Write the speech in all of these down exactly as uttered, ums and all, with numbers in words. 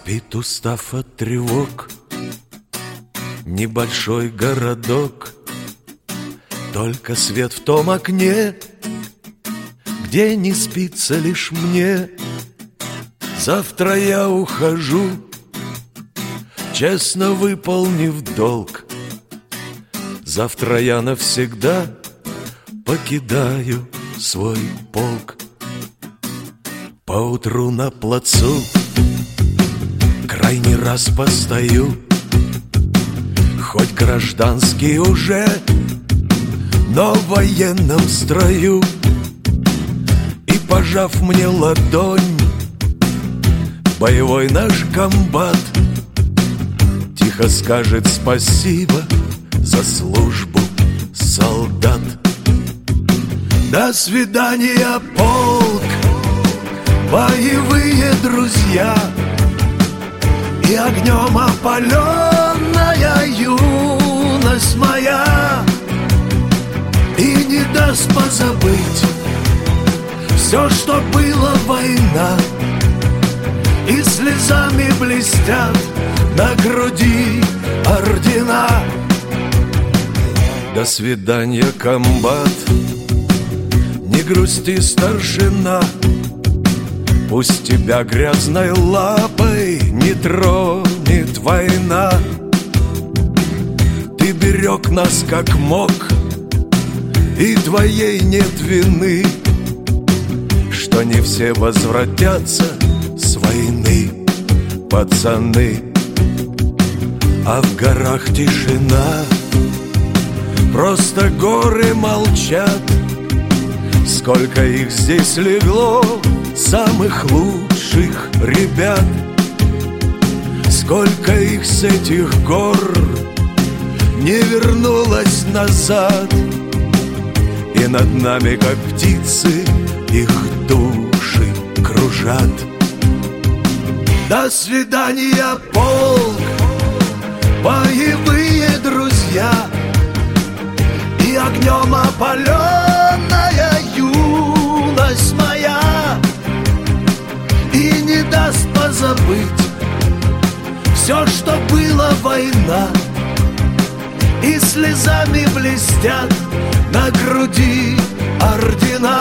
Спит, устав от тревог, небольшой городок. Только свет в том окне, где не спится лишь мне. Завтра я ухожу, честно выполнив долг. Завтра я навсегда покидаю свой полк. Поутру на плацу крайний раз постою, хоть гражданский уже, но в военном строю. И, пожав мне ладонь, боевой наш комбат тихо скажет спасибо за службу, солдат. До свидания, полк, боевые друзья, и огнем опаленная юность моя, и не даст позабыть все, что было война. И слезами блестят на груди ордена. До свидания, комбат, не грусти, старшина. Пусть тебя грязной лапой не тронет война. Ты берег нас как мог, и твоей нет вины, что не все возвратятся с войны, пацаны. А в горах тишина, просто горы молчат. Сколько их здесь легло, самых лучших ребят. Сколько их с этих гор не вернулось назад. И над нами, как птицы, их души кружат. До свидания, полк, боевые друзья, и огнем опаленная юность моя, и не даст позабыть все, что было война. И слезами блестят на груди ордена.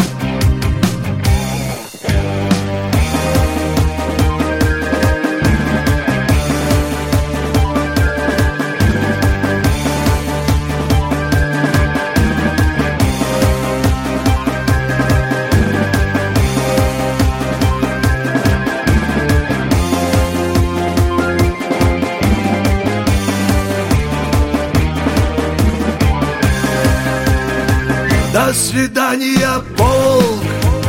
До свидания, полк,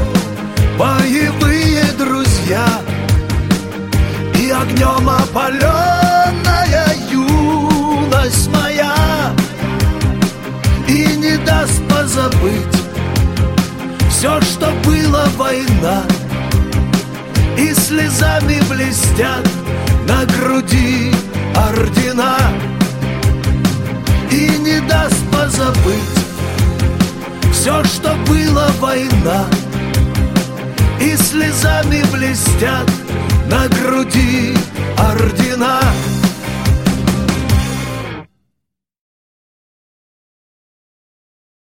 боевые друзья, и огнем опаленная юность моя, и не даст позабыть все, что было война. И слезами блестят на груди ордена, и не даст позабыть все, что было война. И слезами блестят на груди ордена.